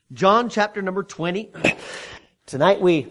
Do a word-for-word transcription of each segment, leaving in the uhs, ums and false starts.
John chapter number twenty. Tonight we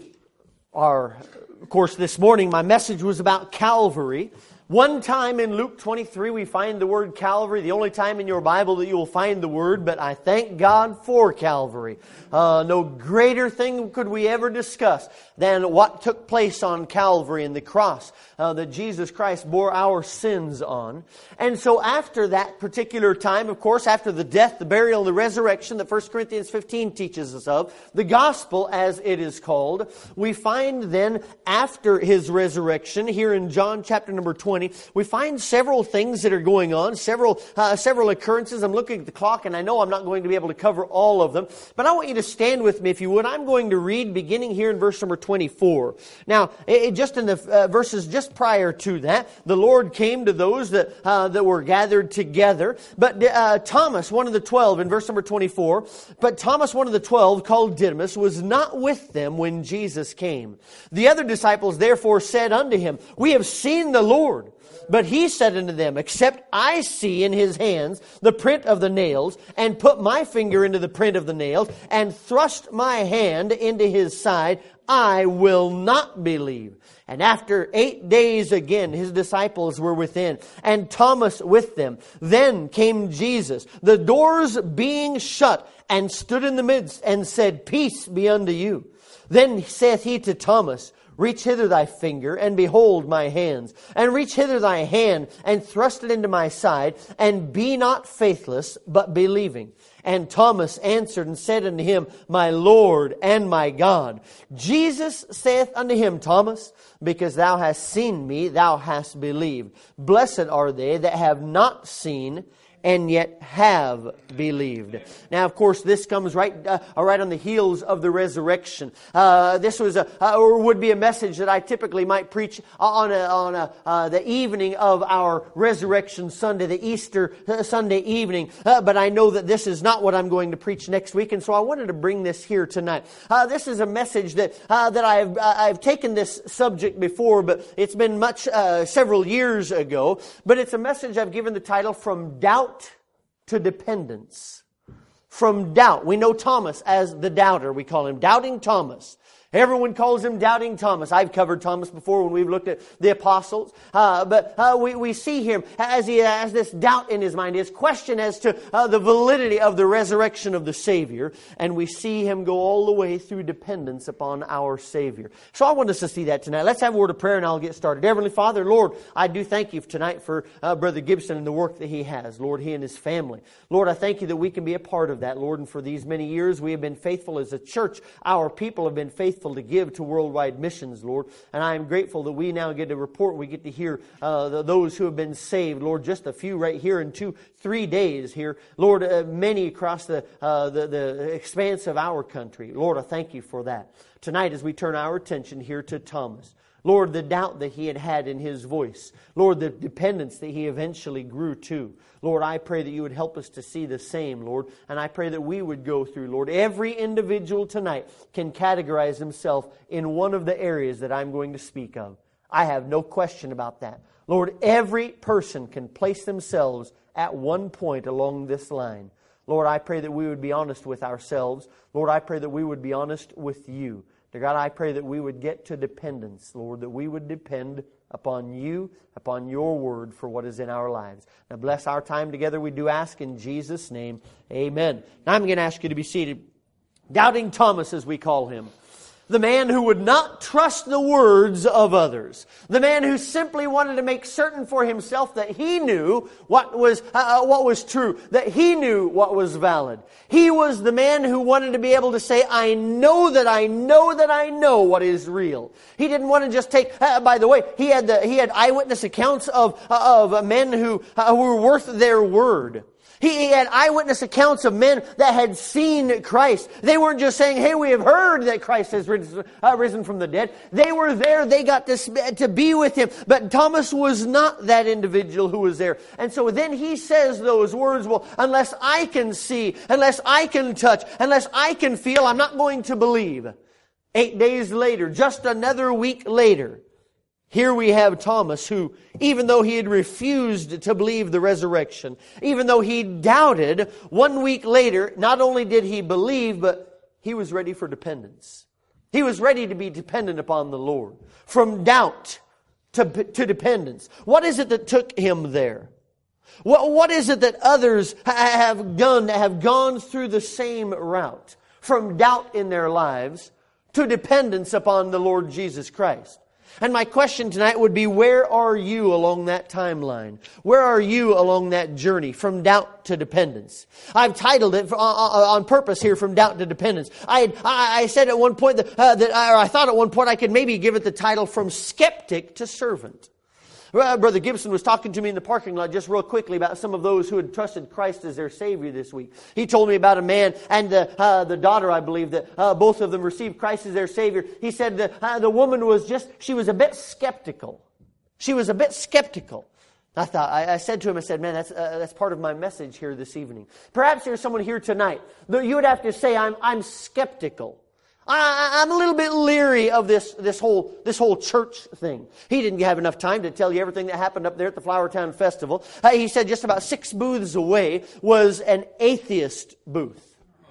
are, of course, this morning my message was about Calvary. One time in Luke twenty-three we find the word Calvary, the only time in your Bible that you will find the word, but I thank God for Calvary. Uh, no greater thing could we ever discuss than what took place on Calvary and the cross uh, that Jesus Christ bore our sins on. And so after that particular time, of course, after the death, the burial, and the resurrection that First Corinthians fifteen teaches us of, the gospel as it is called, we find then after His resurrection, here in John chapter number twenty, we find several things that are going on, several uh, several occurrences. I'm looking at the clock and I know I'm not going to be able to cover all of them, but I want you to stand with me if you would. I'm going to read beginning here in verse number twenty-four. Now, it, just in the uh, verses just prior to that, the Lord came to those that uh, that were gathered together, but uh, Thomas, one of the twelve, in verse number twenty-four, but Thomas, one of the twelve, called Didymus, was not with them when Jesus came. The other disciples therefore said unto him, We have seen the Lord. But he said unto them, Except I see in his hands the print of the nails, and put my finger into the print of the nails, and thrust my hand into his side, I will not believe. And after eight days again, his disciples were within, and Thomas with them. Then came Jesus, the doors being shut, and stood in the midst, and said, Peace be unto you. Then saith he to Thomas, Reach hither thy finger, and behold my hands. And reach hither thy hand, and thrust it into my side, and be not faithless, but believing. And Thomas answered and said unto him, My Lord and my God. Jesus saith unto him, Thomas, because thou hast seen me, thou hast believed. Blessed are they that have not seen, and yet have believed. Now, of course, this comes right uh, right on the heels of the resurrection. Uh, this was a uh, or would be a message that I typically might preach on a, on a, uh, the evening of our Resurrection Sunday, the Easter Sunday evening. Uh, but I know that this is not what I'm going to preach next week, and so I wanted to bring this here tonight. Uh, this is a message that uh, that I've I've taken this subject before, but it's been much uh, several years ago. But it's a message I've given the title From Doubt to Dependence. From doubt. We know Thomas as the doubter. We call him Doubting Thomas. Everyone calls him Doubting Thomas. I've covered Thomas before when we've looked at the apostles. Uh, but uh, we, we see him as he has this doubt in his mind, his question as to uh, the validity of the resurrection of the Savior. And we see him go all the way through dependence upon our Savior. So I want us to see that tonight. Let's have a word of prayer and I'll get started. Heavenly Father, Lord, I do thank you tonight for uh, Brother Gibson and the work that he has. Lord, he and his family. Lord, I thank you that we can be a part of that, Lord. And for these many years we have been faithful as a church. Our people have been faithful to give to worldwide missions, Lord. And I am grateful that we now get to report, we get to hear uh, the, those who have been saved, Lord, just a few right here in two, three days here. Lord, uh, many across the, uh, the, the expanse of our country. Lord, I thank you for that. Tonight as we turn our attention here to Thomas, Lord, the doubt that he had had in his voice. Lord, the dependence that he eventually grew to. Lord, I pray that you would help us to see the same, Lord. And I pray that we would go through, Lord. Every individual tonight can categorize himself in one of the areas that I'm going to speak of. I have no question about that. Lord, every person can place themselves at one point along this line. Lord, I pray that we would be honest with ourselves. Lord, I pray that we would be honest with you. Dear God, I pray that we would get to dependence, Lord, that we would depend upon you, upon your word for what is in our lives. Now bless our time together, we do ask in Jesus' name. Amen. Now I'm going to ask you to be seated. Doubting Thomas, as we call him. The man who would not trust the words of others. The man who simply wanted to make certain for himself that he knew what was uh, what was true, that he knew what was valid. He was the man who wanted to be able to say, I know that I know that I know what is real. He didn't want to just take, uh, by the way, he had the, he had eyewitness accounts of, uh, of men who, uh, who were worth their word. He had eyewitness accounts of men that had seen Christ. They weren't just saying, hey, we have heard that Christ has risen, uh, risen from the dead. They were there. They got to, to be with him. But Thomas was not that individual who was there. And so then he says those words, well, unless I can see, unless I can touch, unless I can feel, I'm not going to believe. Eight days later, just another week later, here we have Thomas who, even though he had refused to believe the resurrection, even though he doubted, one week later, not only did he believe, but he was ready for dependence. He was ready to be dependent upon the Lord. From doubt to, to dependence. What is it that took him there? What, what is it that others have done, have gone through the same route? From doubt in their lives to dependence upon the Lord Jesus Christ. And my question tonight would be, where are you along that timeline? Where are you along that journey from doubt to dependence? I've titled it on purpose here, From Doubt to Dependence. I had, I said at one point that, uh, that or I thought at one point I could maybe give it the title From Skeptic to Servant. Brother Gibson was talking to me in the parking lot just real quickly about some of those who had trusted Christ as their Savior this week. He told me about a man and the, uh, the daughter, I believe, that uh, both of them received Christ as their Savior. He said the, uh, the woman was just, she was a bit skeptical. She was a bit skeptical. I thought, I, I said to him, I said, man, that's uh, that's part of my message here this evening. Perhaps there's someone here tonight that you would have to say, I'm I'm skeptical. I, I'm a little bit leery of this, this whole, this whole church thing. He didn't have enough time to tell you everything that happened up there at the Flowertown Festival. Uh, he said just about six booths away was an atheist booth.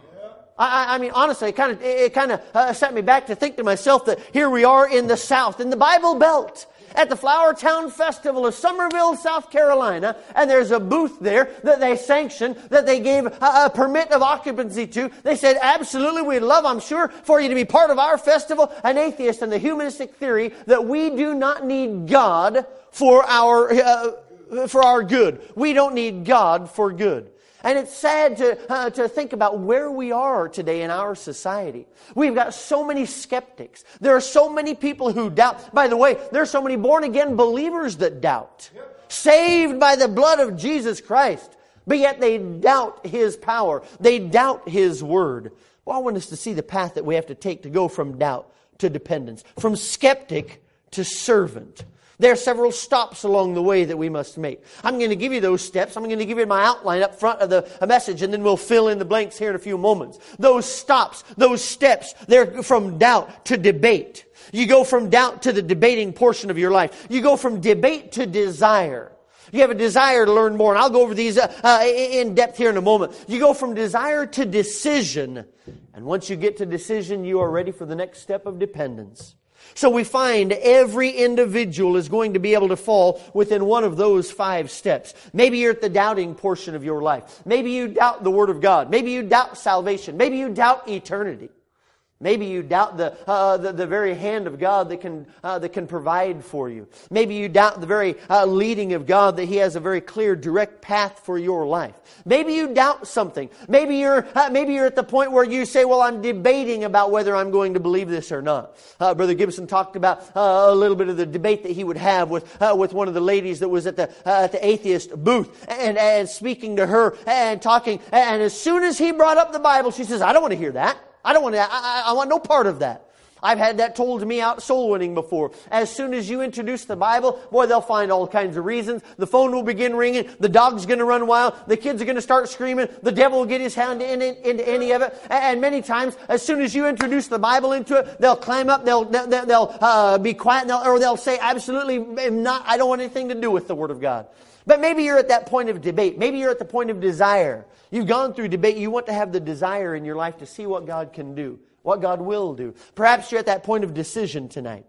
I, I mean, honestly, it kind of, it kind of uh, set me back to think to myself that here we are in the South, in the Bible Belt, at the Flowertown Festival of Summerville, South Carolina, and there's a booth there that they sanctioned, that they gave a, a permit of occupancy to. They said, absolutely, we'd love, I'm sure, for you to be part of our festival. An atheist and the humanistic theory that we do not need God for our, uh, for our good. We don't need God for good. And it's sad to uh, to think about where we are today in our society. We've got so many skeptics. There are so many people who doubt. By the way, there are so many born-again believers that doubt. Yep. Saved by the blood of Jesus Christ. But yet they doubt His power. They doubt His Word. Well, I want us to see the path that we have to take to go from doubt to dependence. From skeptic to servant. There are several stops along the way that we must make. I'm going to give you those steps. I'm going to give you my outline up front of the message, and then we'll fill in the blanks here in a few moments. Those stops, those steps, they're from doubt to debate. You go from doubt to the debating portion of your life. You go from debate to desire. You have a desire to learn more, and I'll go over these uh, uh, in depth here in a moment. You go from desire to decision, and once you get to decision, you are ready for the next step of dependence. So we find every individual is going to be able to fall within one of those five steps. Maybe you're at the doubting portion of your life. Maybe you doubt the Word of God. Maybe you doubt salvation. Maybe you doubt eternity. Maybe you doubt the, uh, the the very hand of God that can uh, that can provide for you. Maybe you doubt the very uh, leading of God, that He has a very clear, direct path for your life. Maybe you doubt something. Maybe you're uh, maybe you're at the point where you say, "Well, I'm debating about whether I'm going to believe this or not." Uh, Brother Gibson talked about uh, a little bit of the debate that he would have with uh, with one of the ladies that was at the uh, at the atheist booth, and and speaking to her and talking. And as soon as he brought up the Bible, she says, "I don't want to hear that. I don't want to, I, I want no part of that." I've had that told to me out soul winning before. As soon as you introduce the Bible, boy, they'll find all kinds of reasons. The phone will begin ringing. The dog's going to run wild. The kids are going to start screaming. The devil will get his hand in, in, into any of it. And many times, as soon as you introduce the Bible into it, they'll climb up, they'll, they'll, they'll uh, be quiet, and they'll, or they'll say, absolutely not, I don't want anything to do with the Word of God. But maybe you're at that point of debate. Maybe you're at the point of desire. You've gone through debate. You want to have the desire in your life to see what God can do, what God will do. Perhaps you're at that point of decision tonight.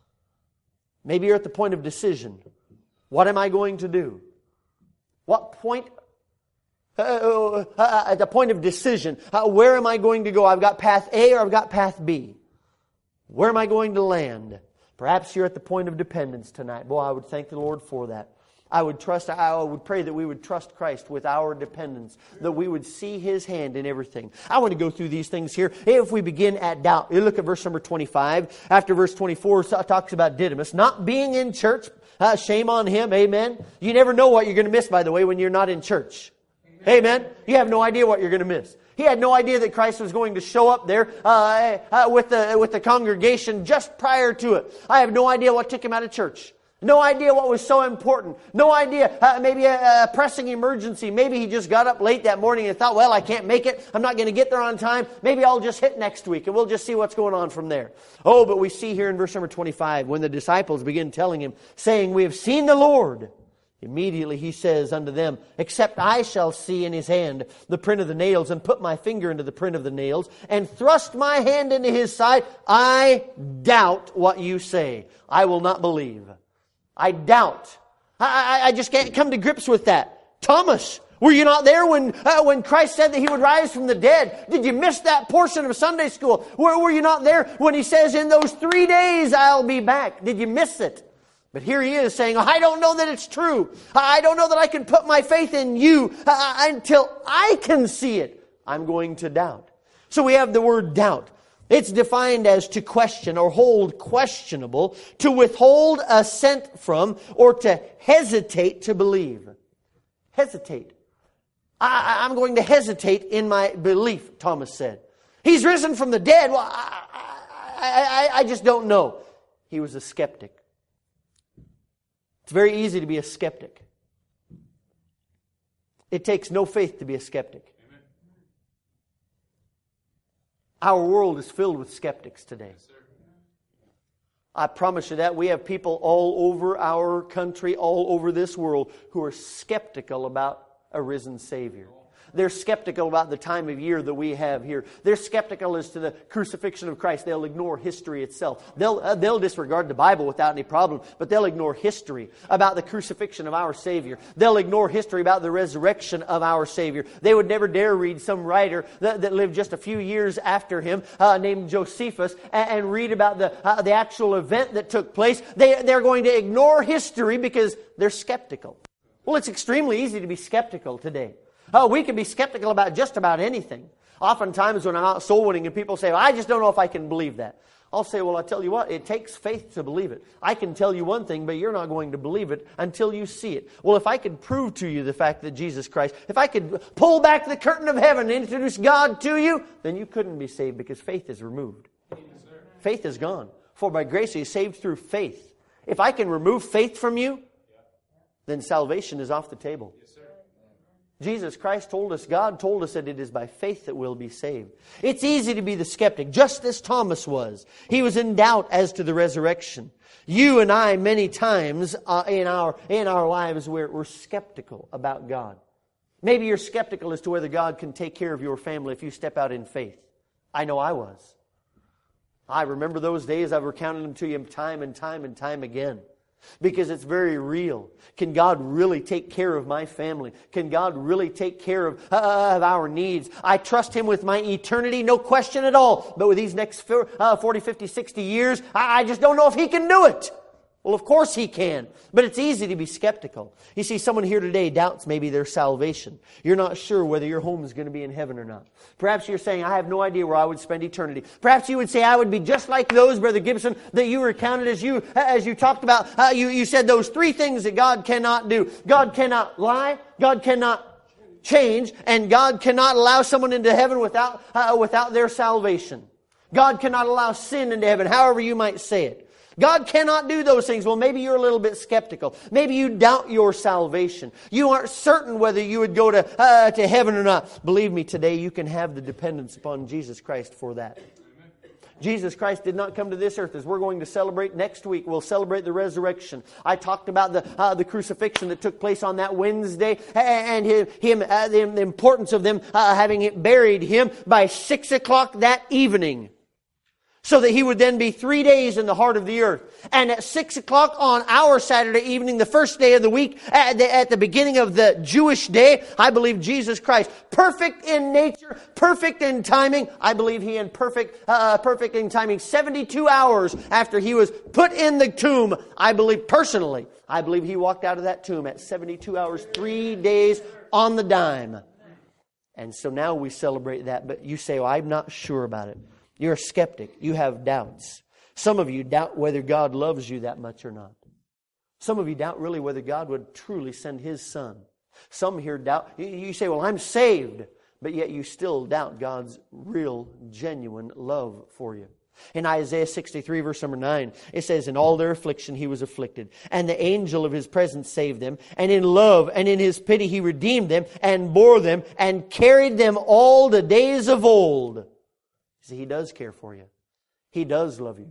Maybe you're at the point of decision. What am I going to do? What point? Uh, uh, uh, at the point of decision. Uh, where am I going to go? I've got path A or I've got path B. Where am I going to land? Perhaps you're at the point of dependence tonight. Boy, I would thank the Lord for that. I would trust, I would pray that we would trust Christ with our dependence, that we would see His hand in everything. I want to go through these things here. If we begin at doubt, you look at verse number twenty-five. After verse twenty-four, it talks about Didymus not being in church. Uh, shame on him, amen. You never know what you're going to miss, by the way, when you're not in church. Amen. Amen. You have no idea what you're going to miss. He had no idea that Christ was going to show up there uh, uh, with the with the congregation just prior to it. I have no idea what took him out of church. No idea what was so important. No idea, uh, maybe a, a pressing emergency. Maybe he just got up late that morning and thought, well, I can't make it. I'm not going to get there on time. Maybe I'll just hit next week and we'll just see what's going on from there. Oh, but we see here in verse number twenty-five, when the disciples begin telling him, saying, we have seen the Lord. Immediately he says unto them, except I shall see in his hand the print of the nails, and put my finger into the print of the nails, and thrust my hand into his side, I doubt what you say. I will not believe. I doubt. I, I, I just can't come to grips with that. Thomas, were you not there when uh, when Christ said that He would rise from the dead? Did you miss that portion of Sunday school? Were, were you not there when He says, in those three days I'll be back? Did you miss it? But here he is saying, I don't know that it's true. I don't know that I can put my faith in you uh, until I can see it. I'm going to doubt. So we have the word doubt. It's defined as to question or hold questionable, to withhold assent from, or to hesitate to believe. Hesitate. I, I'm going to hesitate in my belief, Thomas said. He's risen from the dead. Well, I, I, I, I just don't know. He was a skeptic. It's very easy to be a skeptic. It takes no faith to be a skeptic. Amen. Our world is filled with skeptics today. Yes, I promise you that. We have people all over our country, all over this world, who are skeptical about a risen Savior. They're skeptical about the time of year that we have here. They're skeptical as to the crucifixion of Christ. They'll ignore history itself. They'll, uh, they'll disregard the Bible without any problem, but they'll ignore history about the crucifixion of our Savior. They'll ignore history about the resurrection of our Savior. They would never dare read some writer that, that lived just a few years after him, uh, named Josephus, and, and read about the, uh, the actual event that took place. They, they're going to ignore history because they're skeptical. Well, it's extremely easy to be skeptical today. Oh, we can be skeptical about just about anything. Oftentimes when I'm out soul winning and people say, well, I just don't know if I can believe that. I'll say, well, I'll tell you what, it takes faith to believe it. I can tell you one thing, but you're not going to believe it until you see it. Well, if I could prove to you the fact that Jesus Christ, if I could pull back the curtain of heaven and introduce God to you, then you couldn't be saved because faith is removed. Yes, faith is gone. For by grace you are saved through faith. If I can remove faith from you, then salvation is off the table. Yes, sir. Jesus Christ told us, God told us that it is by faith that we'll be saved. It's easy to be the skeptic, just as Thomas was. He was in doubt as to the resurrection. You and I, many times uh, in our in our lives, we're, we're skeptical about God. Maybe you're skeptical as to whether God can take care of your family if you step out in faith. I know I was. I remember those days. I've recounted them to you time and time and time again. Because it's very real. Can God really take care of my family? Can God really take care of, uh, of our needs? I trust Him with my eternity, no question at all. But with these next forty, fifty, sixty years, I, I just don't know if He can do it. Well, of course He can. But it's easy to be skeptical. You see, someone here today doubts maybe their salvation. You're not sure whether your home is going to be in heaven or not. Perhaps you're saying, I have no idea where I would spend eternity. Perhaps you would say, I would be just like those, Brother Gibson, that you recounted as you as you talked about. Uh, you, you said those three things that God cannot do. God cannot lie. God cannot change. And God cannot allow someone into heaven without uh, without their salvation. God cannot allow sin into heaven, however you might say it. God cannot do those things. Well, maybe you're a little bit skeptical. Maybe you doubt your salvation. You aren't certain whether you would go to uh, to heaven or not. Believe me, today you can have the dependence upon Jesus Christ for that. Jesus Christ did not come to this earth. As we're going to celebrate next week, we'll celebrate the resurrection. I talked about the uh, the crucifixion that took place on that Wednesday, and him, him uh, the, the importance of them uh, having it buried him by six o'clock that evening. So that He would then be three days in the heart of the earth. And at six o'clock on our Saturday evening, the first day of the week, at the, at the beginning of the Jewish day, I believe Jesus Christ, perfect in nature, perfect in timing. I believe He in perfect, uh, perfect in timing. seventy-two hours after He was put in the tomb, I believe personally, I believe He walked out of that tomb at seventy-two hours, three days on the dime. And so now we celebrate that. But you say, well, I'm not sure about it. You're a skeptic. You have doubts. Some of you doubt whether God loves you that much or not. Some of you doubt really whether God would truly send His Son. Some here doubt. You say, well, I'm saved. But yet you still doubt God's real, genuine love for you. In Isaiah sixty-three, verse number nine, it says, in all their affliction He was afflicted, and the angel of His presence saved them, and in love and in His pity He redeemed them, and bore them, and carried them all the days of old. See, He does care for you. He does love you.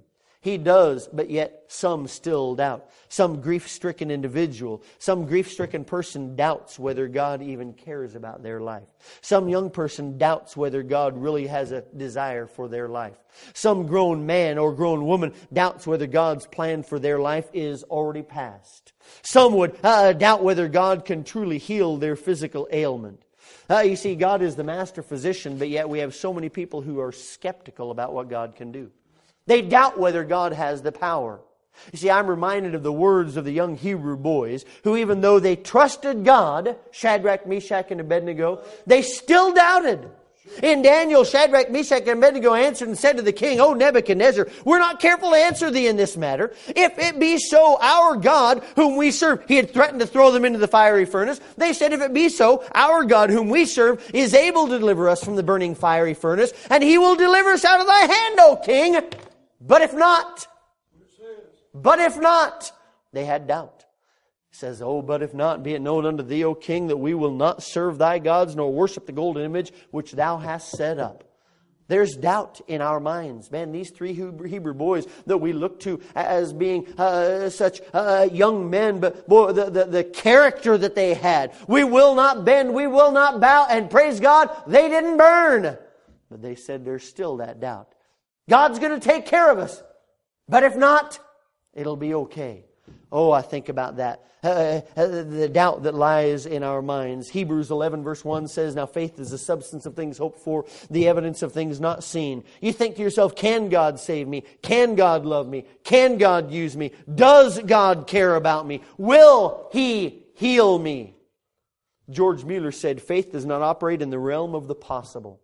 He does, but yet some still doubt. Some grief-stricken individual, some grief-stricken person doubts whether God even cares about their life. Some young person doubts whether God really has a desire for their life. Some grown man or grown woman doubts whether God's plan for their life is already past. Some would uh, doubt whether God can truly heal their physical ailment. Uh, you see, God is the master physician, but yet we have so many people who are skeptical about what God can do. They doubt whether God has the power. You see, I'm reminded of the words of the young Hebrew boys who, even though they trusted God, Shadrach, Meshach, and Abednego, they still doubted. In Daniel, Shadrach, Meshach, and Abednego answered and said to the king, "O Nebuchadnezzar, we're not careful to answer thee in this matter. If it be so, our God whom we serve," he had threatened to throw them into the fiery furnace. They said, "If it be so, our God whom we serve is able to deliver us from the burning fiery furnace, and He will deliver us out of thy hand, O king. But if not," but if not, they had doubt. He says, "Oh, but if not, be it known unto thee, O king, that we will not serve thy gods, nor worship the golden image which thou hast set up." There's doubt in our minds. Man, these three Hebrew boys that we look to as being uh, such uh, young men, but boy, the, the, the character that they had. We will not bend, we will not bow, and praise God, they didn't burn. But they said there's still that doubt. God's going to take care of us. But if not, it'll be okay. Oh, I think about that. Uh, uh, the doubt that lies in our minds. Hebrews eleven verse one says, "Now faith is the substance of things hoped for, the evidence of things not seen." You think to yourself, can God save me? Can God love me? Can God use me? Does God care about me? Will He heal me? George Mueller said, "Faith does not operate in the realm of the possible."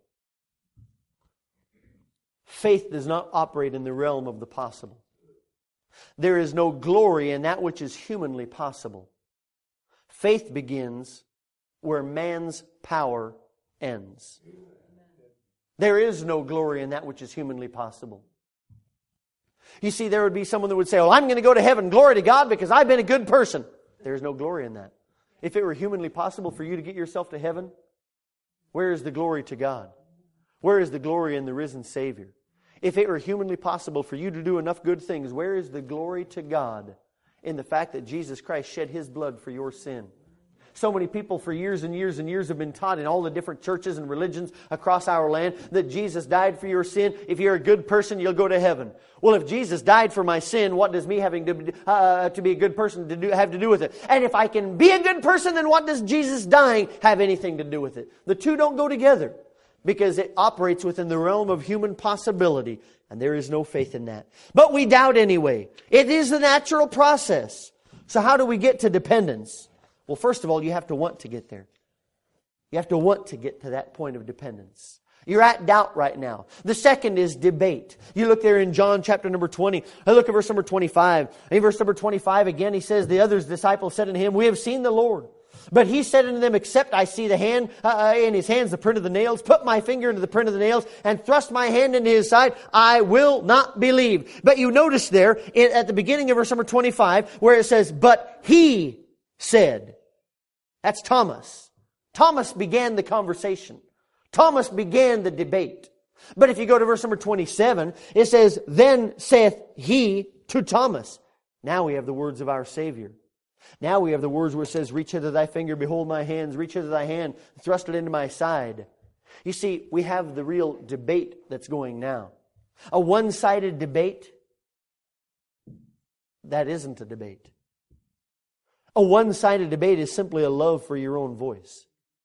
Faith does not operate in the realm of the possible. There is no glory in that which is humanly possible. Faith begins where man's power ends. There is no glory in that which is humanly possible. You see, there would be someone that would say, "Oh, I'm going to go to heaven, glory to God, because I've been a good person." There's no glory in that. If it were humanly possible for you to get yourself to heaven, where is the glory to God? Where is the glory in the risen Savior? If it were humanly possible for you to do enough good things, where is the glory to God in the fact that Jesus Christ shed His blood for your sin? So many people for years and years and years have been taught in all the different churches and religions across our land that Jesus died for your sin. If you're a good person, you'll go to heaven. Well, if Jesus died for my sin, what does me having to, uh, to be a good person to do, have to do with it? And if I can be a good person, then what does Jesus dying have anything to do with it? The two don't go together, because it operates within the realm of human possibility, and there is no faith in that. But we doubt anyway. It is a natural process. So how do we get to dependence? Well, first of all, you have to want to get there. You have to want to get to that point of dependence. You're at doubt right now. The second is debate. You look there in John chapter number twenty. I look at verse number twenty-five. In verse number twenty-five again, he says, "The other disciples said unto him, We have seen the Lord. But he said unto them, Except I see the hand uh, in his hands, the print of the nails, put my finger into the print of the nails, and thrust my hand into his side, I will not believe." But you notice there in, at the beginning of verse number twenty-five, where it says, "But he said." That's Thomas. Thomas began the conversation. Thomas began the debate. But if you go to verse number twenty-seven, it says, "Then saith he to Thomas." Now we have the words of our Savior. Now we have the words where it says, "Reach hither thy finger, behold my hands, reach hither thy hand, thrust it into my side." You see, we have the real debate that's going now. A one-sided debate, that isn't a debate. A one-sided debate is simply a love for your own voice.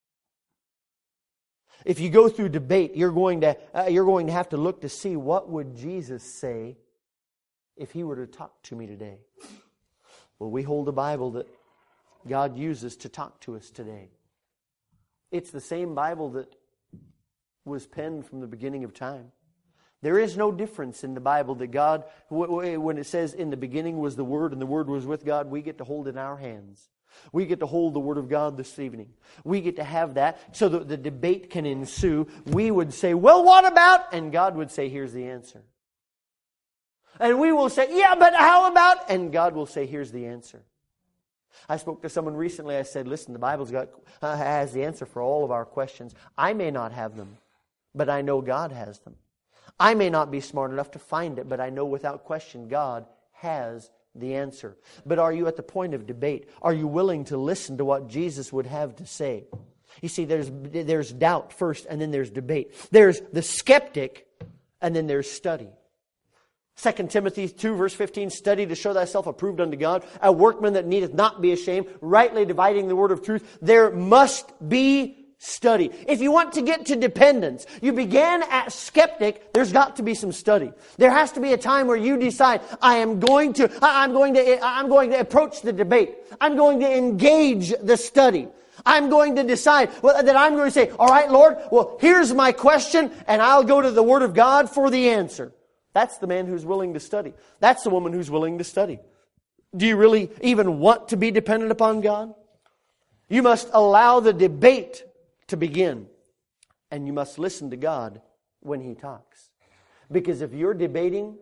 If you go through debate, you're going to uh, you're going to have to look to see, what would Jesus say if He were to talk to me today? Well, we hold a Bible that God uses to talk to us today. It's the same Bible that was penned from the beginning of time. There is no difference in the Bible that God, when it says in the beginning was the Word and the Word was with God, we get to hold in our hands. We get to hold the Word of God this evening. We get to have that so that the debate can ensue. We would say, "Well, what about?" And God would say, "Here's the answer." And we will say, "Yeah, but how about?" And God will say, "Here's the answer." I spoke to someone recently. I said, "Listen, the Bible's got uh, has the answer for all of our questions. I may not have them, but I know God has them. I may not be smart enough to find it, but I know without question God has the answer. But are you at the point of debate? Are you willing to listen to what Jesus would have to say? You see, there's, there's doubt first, and then there's debate. There's the skeptic, and then there's study. Second Timothy two, verse fifteen, study to show thyself approved unto God, a workman that needeth not be ashamed, rightly dividing the word of truth. There must be study. If you want to get to dependence, you began at skeptic, there's got to be some study. There has to be a time where you decide, I am going to, I'm going to, I'm going to approach the debate. I'm going to engage the study. I'm going to decide well, that I'm going to say, all right, Lord, well, here's my question, and I'll go to the Word of God for the answer. That's the man who's willing to study. That's the woman who's willing to study. Do you really even want to be dependent upon God? You must allow the debate to begin. And you must listen to God when He talks. Because if you're debating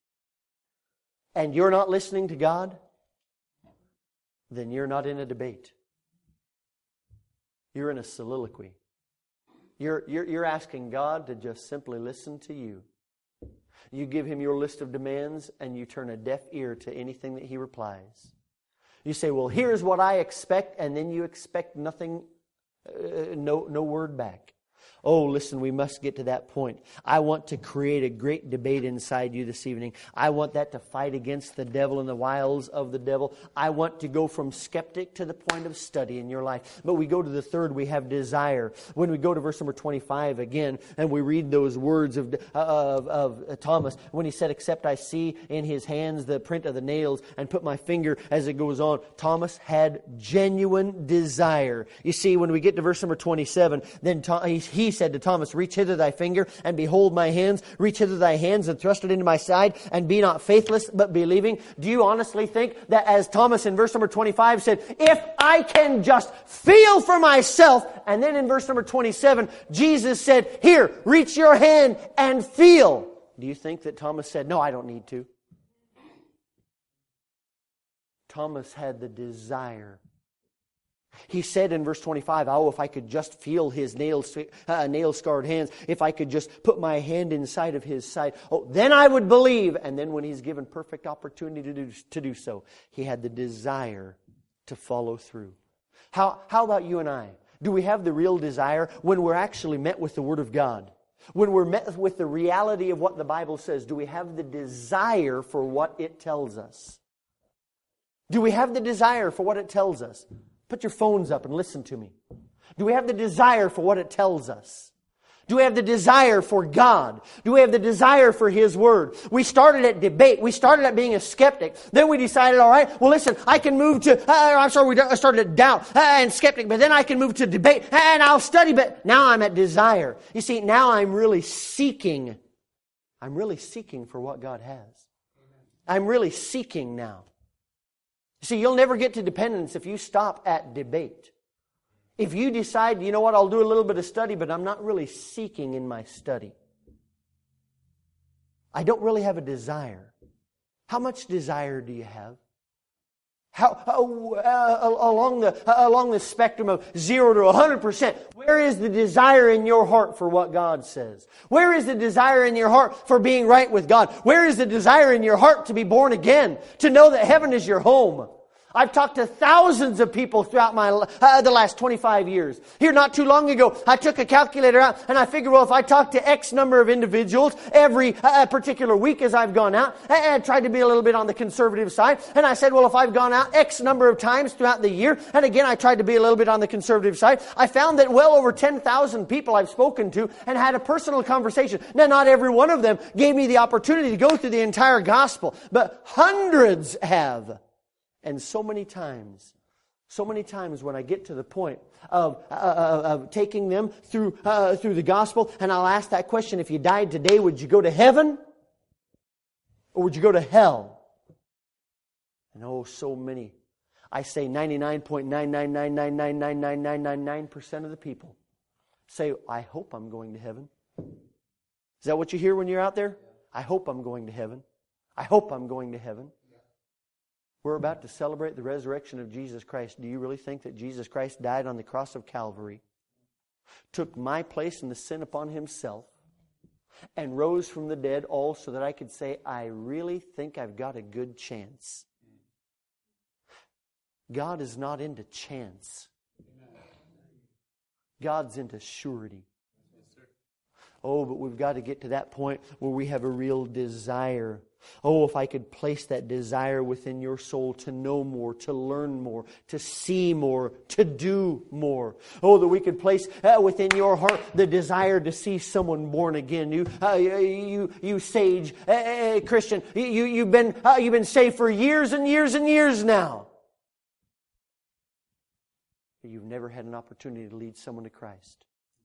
and you're not listening to God, then you're not in a debate. You're in a soliloquy. You're, you're, you're asking God to just simply listen to you. You give Him your list of demands and you turn a deaf ear to anything that He replies. You say, well, here's what I expect, and then you expect nothing. Uh, no, no word back. Oh, listen, we must get to that point. I want to create a great debate inside you this evening. I want that to fight against the devil and the wiles of the devil. I want to go from skeptic to the point of study in your life. But we go to the third, we have desire. When we go to verse number twenty-five again, and we read those words of, of, of Thomas, when he said, except I see in his hands the print of the nails and put my finger as it goes on. Thomas had genuine desire. You see, when we get to verse number twenty-seven, then he, he said to Thomas, reach hither thy finger and behold my hands. Reach hither thy hands and thrust it into my side, and be not faithless but believing. Do you honestly think that as Thomas in verse number twenty-five said, if I can just feel for myself, and then in verse number twenty-seven, Jesus said, here, reach your hand and feel. Do you think that Thomas said, no, I don't need to? Thomas had the desire. He said in verse twenty-five, oh, if I could just feel His nail, uh, nail-scarred hands, if I could just put my hand inside of His side, oh, then I would believe. And then when he's given perfect opportunity to do, to do so, he had the desire to follow through. How, how about you and I? Do we have the real desire when we're actually met with the Word of God? When we're met with the reality of what the Bible says, do we have the desire for what it tells us? Do we have the desire for what it tells us? Put your phones up and listen to me. Do we have the desire for what it tells us? Do we have the desire for God? Do we have the desire for His Word? We started at debate. We started at being a skeptic. Then we decided, all right, well listen, I can move to, uh, I'm sorry, we started at doubt uh, and skeptic, but then I can move to debate and I'll study, but now I'm at desire. You see, now I'm really seeking. I'm really seeking for what God has. I'm really seeking now. See, you'll never get to dependence if you stop at debate. If you decide, you know what, I'll do a little bit of study, but I'm not really seeking in my study. I don't really have a desire. How much desire do you have? How uh, uh, along the uh, along the spectrum of zero to a hundred percent, where is the desire in your heart for what God says? Where is the desire in your heart for being right with God? Where is the desire in your heart to be born again, to know that heaven is your home? I've talked to thousands of people throughout my uh, the last twenty-five years. Here, not too long ago, I took a calculator out and I figured, well, if I talk to X number of individuals every uh, particular week as I've gone out, and I tried to be a little bit on the conservative side, and I said, well, if I've gone out X number of times throughout the year, and again, I tried to be a little bit on the conservative side, I found that well over ten thousand people I've spoken to and had a personal conversation. Now, not every one of them gave me the opportunity to go through the entire gospel, but hundreds have. And so many times, so many times when I get to the point of, uh, of taking them through uh, through the gospel, and I'll ask that question, if you died today, would you go to heaven? Or would you go to hell? And oh, so many. I say ninety-nine point nine nine nine nine nine nine nine nine nine nine percent of the people say, I hope I'm going to heaven. Is that what you hear when you're out there? I hope I'm going to heaven. I hope I'm going to heaven. We're about to celebrate the resurrection of Jesus Christ. Do you really think that Jesus Christ died on the cross of Calvary, took my place in the sin upon Himself, and rose from the dead, all so that I could say, I really think I've got a good chance. God is not into chance. God's into surety. Oh, but we've got to get to that point where we have a real desire. Oh, if I could place that desire within your soul to know more, to learn more, to see more, to do more. Oh, that we could place uh, within your heart the desire to see someone born again. You, uh, you, you sage uh, uh, Christian, you, you've been, uh, you've been saved for years and years and years now. But you've never had an opportunity to lead someone to Christ.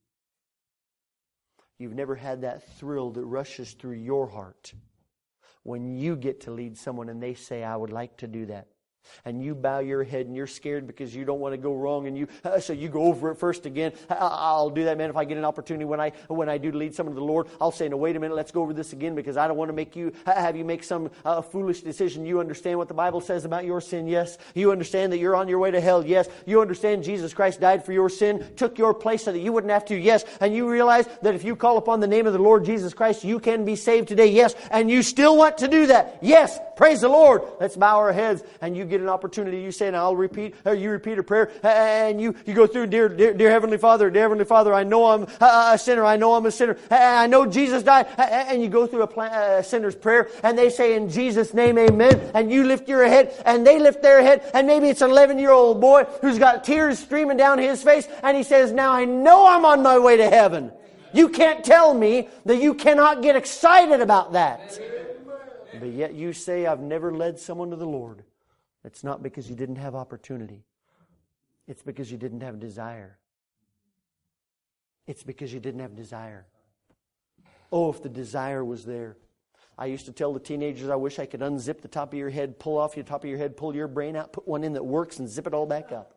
You've never had that thrill that rushes through your heart when you get to lead someone and they say, I would like to do that. And you bow your head and you're scared because you don't want to go wrong, and you uh, so you go over it first again. I, I'll do that, man. If I get an opportunity when I when I do lead someone to the Lord, I'll say, no, wait a minute, let's go over this again, because I don't want to make you have you make some uh, foolish decision. You understand what the Bible says about your sin? Yes. You understand that you're on your way to hell? Yes. You understand Jesus Christ died for your sin, took your place so that you wouldn't have to? Yes. And you realize that if you call upon the name of the Lord Jesus Christ, you can be saved today? Yes. And you still want to do that? Yes. Praise the Lord. Let's bow our heads, and you get an opportunity. You say, and I'll repeat, or you repeat a prayer, and you, you go through, dear, dear, dear Heavenly Father, dear Heavenly Father, I know I'm a sinner. I know I'm a sinner. I know Jesus died. And you go through a, a sinner's prayer, and they say, in Jesus' name, amen. And you lift your head, and they lift their head, and maybe it's an eleven-year-old boy who's got tears streaming down his face, and he says, now I know I'm on my way to heaven. You can't tell me that you cannot get excited about that. But yet you say, I've never led someone to the Lord. It's not because you didn't have opportunity. It's because you didn't have desire. It's because you didn't have desire. Oh, if the desire was there. I used to tell the teenagers, I wish I could unzip the top of your head, pull off your top of your head, pull your brain out, put one in that works, and zip it all back up.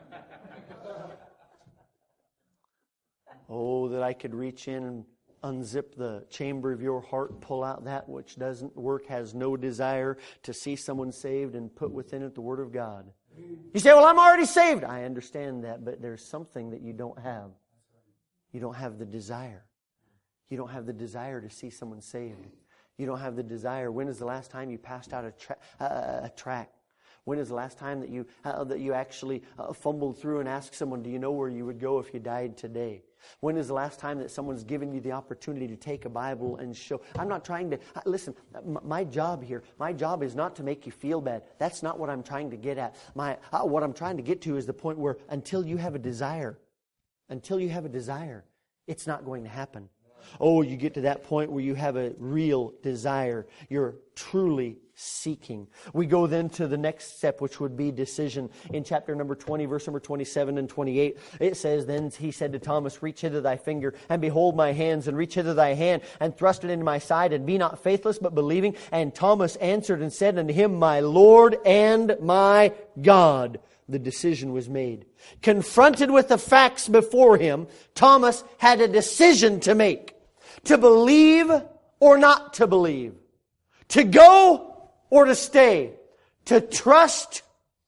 Oh, that I could reach in and unzip the chamber of your heart, pull out that which doesn't work, has no desire to see someone saved, and put within it the Word of God. You say, well, I'm already saved. I understand that, but there's something that you don't have. You don't have the desire. You don't have the desire to see someone saved. You don't have the desire. When is the last time you passed out a, tra- uh, a tract? When is the last time that you uh, that you actually uh, fumbled through and asked someone, do you know where you would go if you died today? When is the last time that someone's given you the opportunity to take a Bible and show? I'm not trying to, listen, my job here, my job is not to make you feel bad. That's not what I'm trying to get at. My uh, What I'm trying to get to is the point where until you have a desire, until you have a desire, it's not going to happen. Oh, you get to that point where you have a real desire. You're truly seeking. We go then to the next step, which would be decision. In chapter number twenty, verse number twenty-seven and twenty-eight, it says, then he said to Thomas, reach hither thy finger, and behold my hands, and reach hither thy hand, and thrust it into my side, and be not faithless, but believing. And Thomas answered and said unto him, my Lord and my God. The decision was made. Confronted with the facts before him, Thomas had a decision to make. To believe or not to believe. To go or to stay. To trust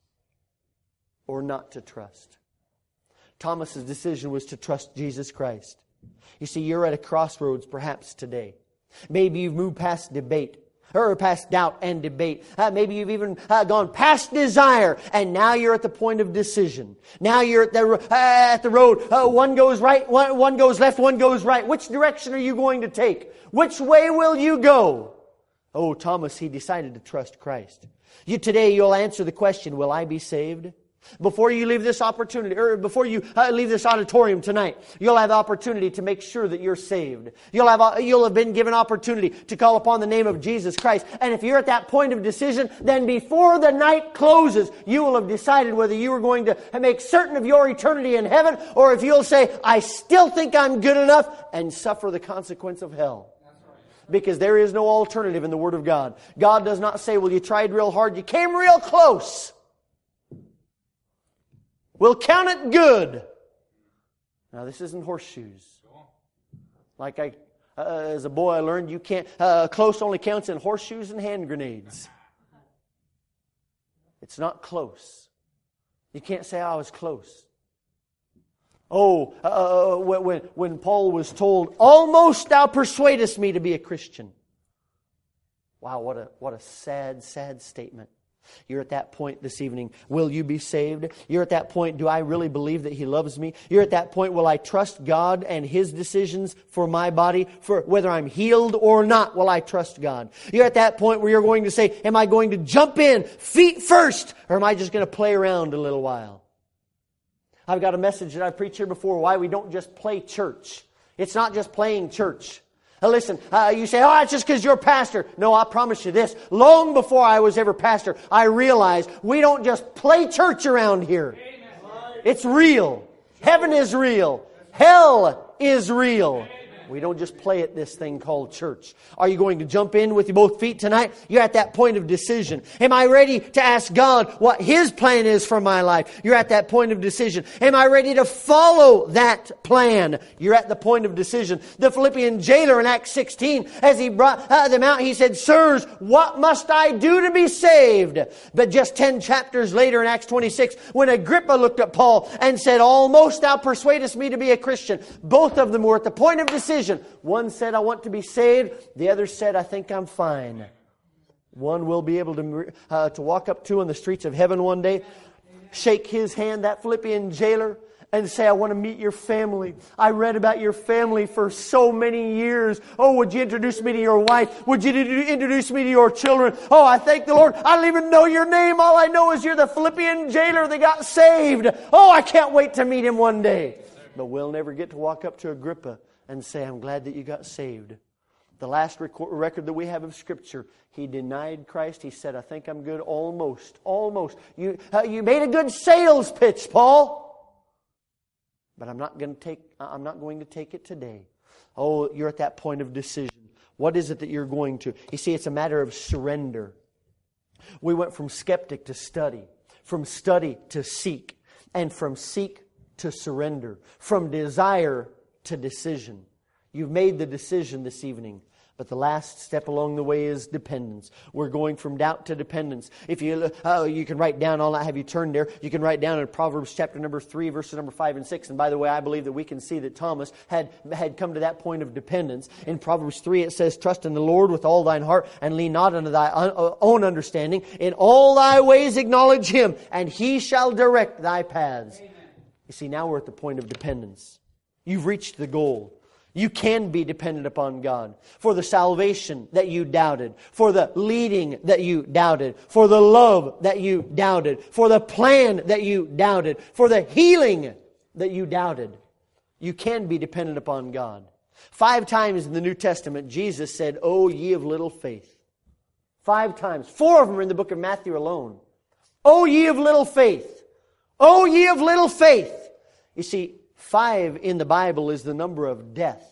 or not to trust. Thomas's decision was to trust Jesus Christ. You see, you're at a crossroads perhaps today. Maybe you've moved past debate. Or past doubt and debate. Uh, maybe you've even uh, gone past desire, and now you're at the point of decision. Now you're at the uh, at the road. Uh, one goes right, one, one goes left, one goes right. Which direction are you going to take? Which way will you go? Oh, Thomas, he decided to trust Christ. You today, you'll answer the question, will I be saved? Before you leave this opportunity, or before you uh, leave this auditorium tonight, you'll have the opportunity to make sure that you're saved. You'll have uh, you'll have been given opportunity to call upon the name of Jesus Christ. And if you're at that point of decision, then before the night closes, you will have decided whether you are going to make certain of your eternity in heaven, or if you'll say, I still think I'm good enough, and suffer the consequence of hell. Because there is no alternative in the Word of God. God does not say, well, you tried real hard, you came real close. We'll count it good. Now, this isn't horseshoes. Like I, uh, as a boy, I learned you can't, uh, close only counts in horseshoes and hand grenades. It's not close. You can't say, oh, I was close. Oh, uh, when, when Paul was told, almost thou persuadest me to be a Christian. Wow, what a, what a sad, sad statement. You're at that point this evening. Will you be saved? You're at that point, do I really believe that He loves me? You're at that point, will I trust God and His decisions for my body? For whether I'm healed or not, will I trust God? You're at that point where you're going to say, am I going to jump in feet first? Or am I just going to play around a little while? I've got a message that I preached here before, why we don't just play church. It's not just playing church. Now listen, uh, you say, oh, it's just because you're pastor. No, I promise you this. Long before I was ever pastor, I realized we don't just play church around here. Amen. It's real. Heaven is real. Hell is real. We don't just play at this thing called church. Are you going to jump in with both feet tonight? You're at that point of decision. Am I ready to ask God what His plan is for my life? You're at that point of decision. Am I ready to follow that plan? You're at the point of decision. The Philippian jailer in Acts sixteen, as he brought uh, them out, he said, sirs, what must I do to be saved? But just ten chapters later in Acts twenty-six, when Agrippa looked at Paul and said, almost thou persuadest me to be a Christian. Both of them were at the point of decision. One said, I want to be saved. The other said, I think I'm fine. One will be able to, uh, to walk up to in the streets of heaven one day, shake his hand, that Philippian jailer, and say, I want to meet your family. I read about your family for so many years. Oh, would you introduce me to your wife? Would you introduce me to your children? Oh, I thank the Lord. I don't even know your name. All I know is you're the Philippian jailer that got saved. Oh, I can't wait to meet him one day. But we'll never get to walk up to Agrippa and say, I'm glad that you got saved. The last record, record that we have of Scripture, he denied Christ. He said, I think I'm good. Almost. Almost. You, uh, you made a good sales pitch, Paul. But I'm not going to take, I'm not going to take it today. Oh, you're at that point of decision. What is it that you're going to? You see, it's a matter of surrender. We went from skeptic to study, from study to seek, and from seek to surrender, from desire to decision. You've made the decision this evening. But the last step along the way is dependence. We're going from doubt to dependence. If you uh, you can write down, I'll not have you turn there. You can write down in Proverbs chapter number three, verses number five and six. And by the way, I believe that we can see that Thomas had, had come to that point of dependence. In Proverbs three, it says, trust in the Lord with all thine heart, and lean not unto thy own understanding. In all thy ways acknowledge Him, and He shall direct thy paths. Amen. You see, now we're at the point of dependence. You've reached the goal. You can be dependent upon God for the salvation that you doubted, for the leading that you doubted, for the love that you doubted, for the plan that you doubted, for the healing that you doubted. You can be dependent upon God. Five times in the New Testament, Jesus said, "O ye of little faith." Five times. Four of them are in the book of Matthew alone. "O ye of little faith." "O ye of little faith." You see, five in the Bible is the number of death.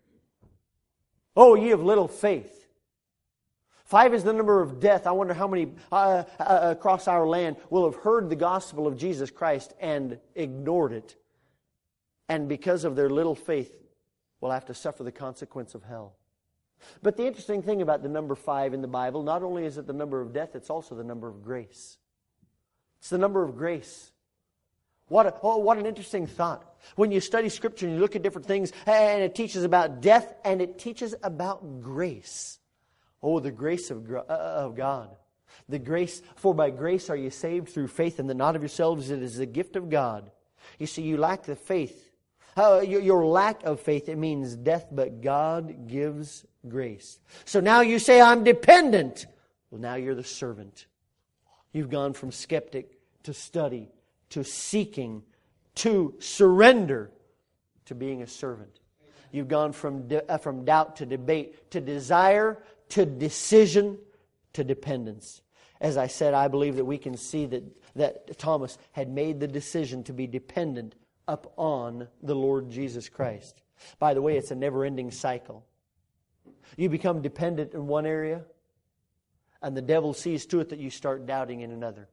Oh, ye of little faith. Five is the number of death. I wonder how many uh, uh, across our land will have heard the gospel of Jesus Christ and ignored it. And because of their little faith, will have to suffer the consequence of hell. But the interesting thing about the number five in the Bible, not only is it the number of death, it's also the number of grace. It's the number of grace. What a, oh, what an interesting thought. When you study Scripture and you look at different things, and it teaches about death and it teaches about grace. Oh, the grace of, of God. The grace, for by grace are you saved through faith, and that not of yourselves, it is the gift of God. You see, you lack the faith. Uh, your, your lack of faith, it means death, but God gives grace. So now you say, I'm dependent. Well, now you're the servant. You've gone from skeptic to study, to seeking, to surrender, to being a servant. You've gone from de- uh, from doubt to debate, to desire, to decision, to dependence. As I said, I believe that we can see that, that Thomas had made the decision to be dependent upon the Lord Jesus Christ. By the way, it's a never-ending cycle. You become dependent in one area, and the devil sees to it that you start doubting in another.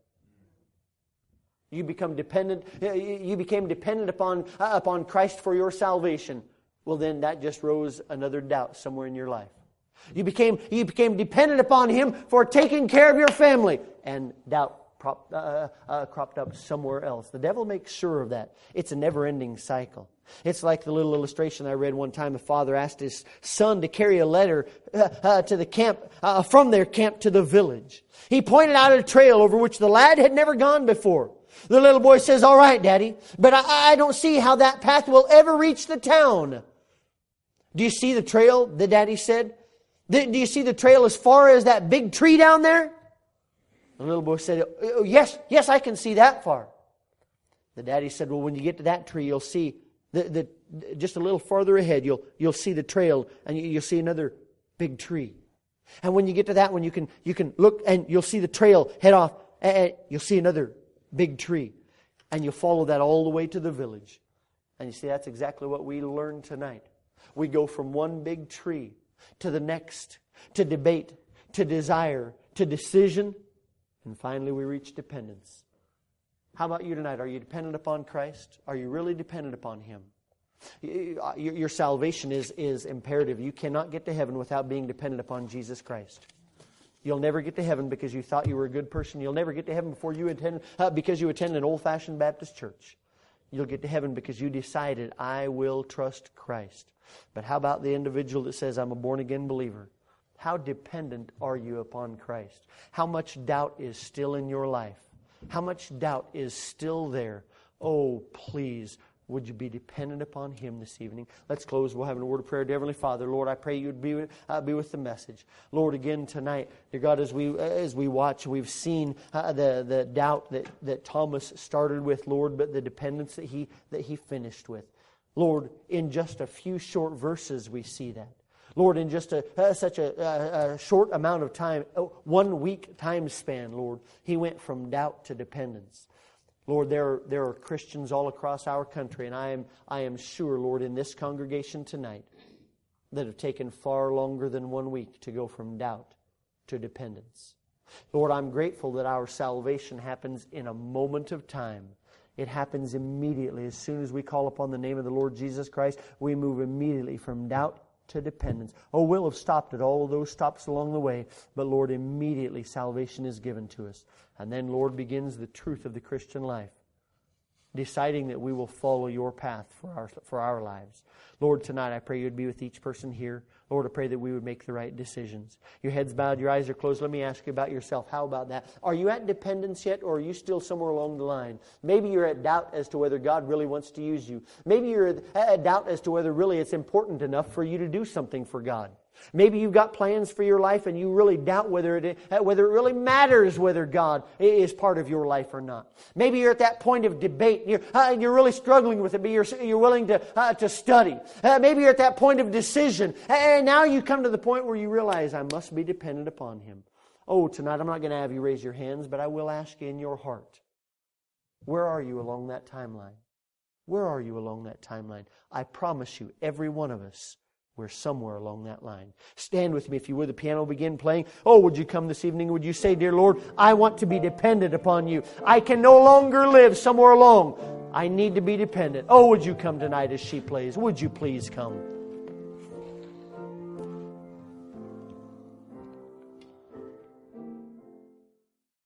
You become dependent. You became dependent upon uh, upon Christ for your salvation. Well, then that just rose another doubt somewhere in your life. You became you became dependent upon Him for taking care of your family, and doubt prop, uh, uh, cropped up somewhere else. The devil makes sure of that. It's a never-ending cycle. It's like the little illustration I read one time. A father asked his son to carry a letter uh, uh, to the camp, uh, from their camp to the village. He pointed out a trail over which the lad had never gone before. The little boy says, "All right, Daddy, but I, I don't see how that path will ever reach the town." "Do you see the trail?" the daddy said. "Do you see the trail as far as that big tree down there?" The little boy said, "Oh, yes, yes, I can see that far." The daddy said, "Well, when you get to that tree, you'll see the, the just a little farther ahead, you'll you'll see the trail, and you, you'll see another big tree. And when you get to that one, you can you can look and you'll see the trail head off, and you'll see another big tree, and you'll follow that all the way to the village." And you see, that's exactly what we learned tonight. We go from one big tree to the next, to debate, to desire, to decision, and finally we reach dependence. How about you tonight? Are you dependent upon Christ? Are you really dependent upon Him? Your salvation is, is imperative. You cannot get to heaven without being dependent upon Jesus Christ. You'll never get to heaven because you thought you were a good person. You'll never get to heaven before you attend, uh, because you attend an old-fashioned Baptist church. You'll get to heaven because you decided, "I will trust Christ." But how about the individual that says, "I'm a born-again believer"? How dependent are you upon Christ? How much doubt is still in your life? How much doubt is still there? Oh, please, would you be dependent upon Him this evening? Let's close. We'll have a word of prayer. Dear Heavenly Father, Lord, I pray You'd be with, uh, be with the message. Lord, again tonight, dear God, as we as we watch, we've seen uh, the the doubt that, that Thomas started with, Lord, but the dependence that he that he finished with. Lord, in just a few short verses, we see that. Lord, in just a, uh, such a, a, a short amount of time, one week time span, Lord, he went from doubt to dependence. Lord, there are, there are Christians all across our country, and I am, I am sure, Lord, in this congregation tonight, that have taken far longer than one week to go from doubt to dependence. Lord, I'm grateful that our salvation happens in a moment of time. It happens immediately. As soon as we call upon the name of the Lord Jesus Christ, we move immediately from doubt to dependence. Oh, we'll have stopped at all of those stops along the way, but Lord, immediately salvation is given to us. And then, Lord, begins the truth of the Christian life, deciding that we will follow Your path for our for our lives. Lord, tonight I pray You'd be with each person here. Lord, I pray that we would make the right decisions. Your head's bowed, your eyes are closed. Let me ask you about yourself. How about that? Are you at dependence yet, or are you still somewhere along the line? Maybe you're at doubt as to whether God really wants to use you. Maybe you're at doubt as to whether really it's important enough for you to do something for God. Maybe you've got plans for your life and you really doubt whether it whether it really matters whether God is part of your life or not. Maybe you're at that point of debate. You're, uh, you're really struggling with it, but you're, you're willing to, uh, to study. Uh, maybe you're at that point of decision. And now you come to the point where you realize, I must be dependent upon Him. Oh, tonight I'm not going to have you raise your hands, but I will ask you in your heart, where are you along that timeline? Where are you along that timeline? I promise you, every one of us, we're somewhere along that line. Stand with me if you would. The piano will begin playing. Oh, would you come this evening? Would you say, "Dear Lord, I want to be dependent upon You. I can no longer live somewhere along. I need to be dependent." Oh, would you come tonight as she plays? Would you please come?